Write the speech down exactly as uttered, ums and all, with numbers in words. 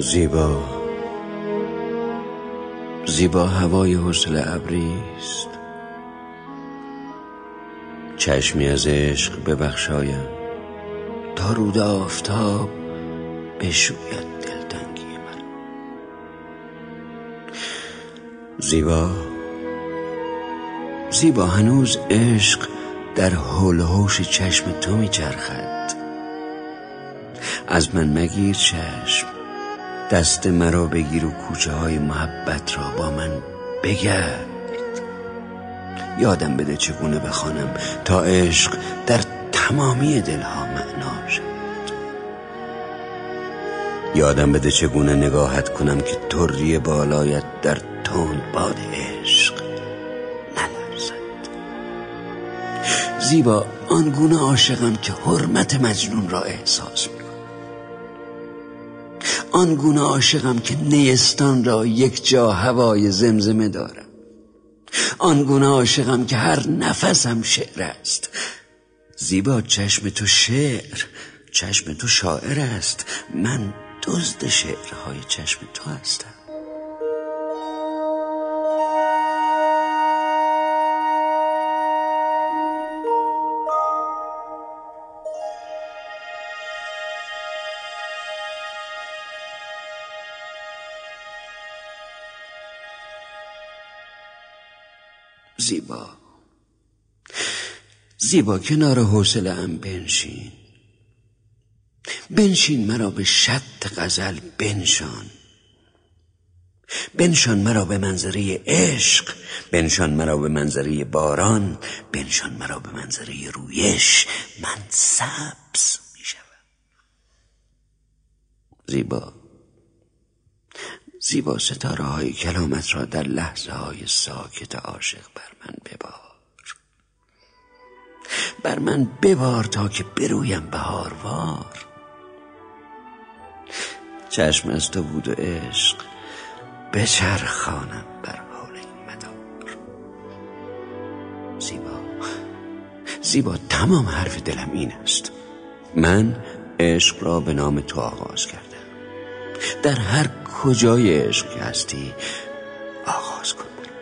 زیبا زیبا هوای حوصله ابریست، چشمی از عشق ببخشایم تا رود آفتاب بشوید دلتنگی من. زیبا زیبا هنوز عشق در حول و حوش چشم تو میچرخد. از من مگیر چشم، دست مرا بگیر و کوچه های محبت را با من بگرد. یادم بده چگونه بخوانم تا عشق در تمامی دلها معنا شد. یادم بده چگونه نگاهت کنم که طری بالایت در تند باد عشق نلرزد. زیبا آنگونه عاشقم که حرمت مجنون را احساس می آنگونه عاشقم که نیستان را یک جا هوای زمزمه دارم. آنگونه عاشقم که هر نفسم شعر است. زیبا چشم تو شعر، چشم تو شاعر است. من دزد شعرهای چشم تو هستم. زیبا زیبا کنار حوصله ام بنشین، بنشین مرا به شط غزل بنشان. بنشان مرا به منظره عشق، بنشان مرا به منظره باران، بنشان مرا به منظره رویش. من سبز می شوم. زیبا زیبا ستاره های کلامت را در لحظه های ساکت عاشق بر من ببار، بر من ببار تا که برویم بهاروار. چشم از تو بود و عشق بچرخانم بر حول این مدار. زیبا زیبا تمام حرف دلم این است: من عشق را به نام تو آغاز کردم. در هر کجای عشق که هستی آغاز کن.